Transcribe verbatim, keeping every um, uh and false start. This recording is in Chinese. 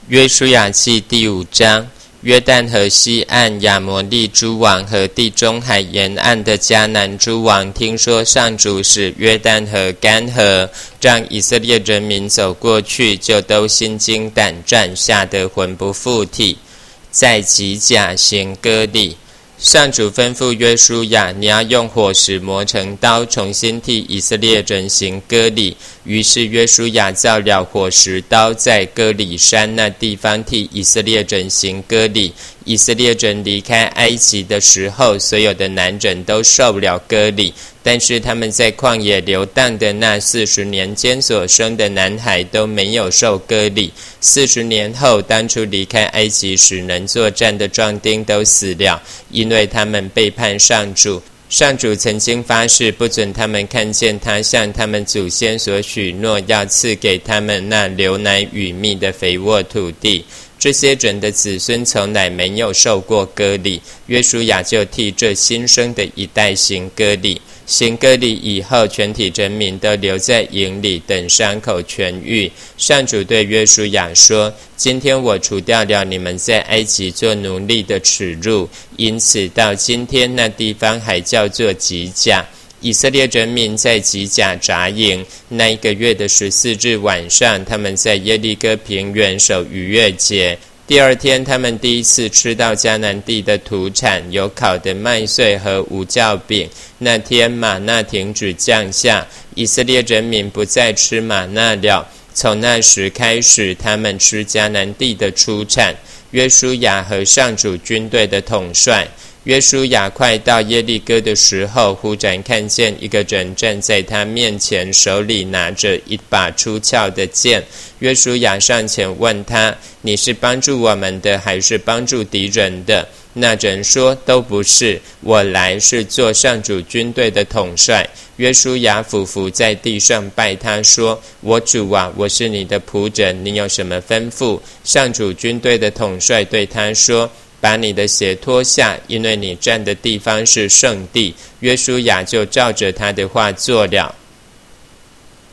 约书亚记第五章。约旦河西岸亚摩利诸王和地中海沿岸的迦南诸王听说上主使约旦河干涸，让以色列人民走过去，就都心惊胆战，吓得魂不附体，在吉甲行割礼。上主吩咐约书亚，你要用火石磨成刀，重新替以色列人行割礼。于是约书亚造了火石刀，在割礼山那地方替以色列人行割礼。以色列人离开埃及的时候，所有的男人都受了割礼，但是他们在旷野流荡的那四十年间所生的男孩都没有受割礼。四十年后，当初离开埃及时能作战的壮丁都死了，因为他们背叛上主。上主曾经发誓，不准他们看见他向他们祖先所许诺要赐给他们那流奶与蜜的肥沃土地。这些人的子孙从来没有受过割礼，约书亚就替这新生的一代行割礼。行割礼以后，全体人民都留在营里，等伤口痊愈。上主对约书亚说，今天我除掉了你们在埃及做奴隶的耻辱，因此到今天那地方还叫做吉甲。以色列人民在吉甲扎营，那一个月的十四日晚上，他们在耶利哥平原守逾越节。第二天，他们第一次吃到迦南地的土产，有烤的麦穗和无酵饼。那天玛纳停止降下，以色列人民不再吃玛纳了。从那时开始，他们吃迦南地的出产。约书亚和上主军队的统帅。约书亚快到耶利哥的时候，忽然看见一个人站在他面前，手里拿着一把出鞘的剑。约书亚上前问他，你是帮助我们的，还是帮助敌人的？那人说，都不是，我来是做上主军队的统帅。约书亚俯伏在地上拜他说，我主啊，我是你的仆人，你有什么吩咐？上主军队的统帅对他说，把你的鞋脱下，因为你站的地方是圣地。约书亚就照着他的话做了。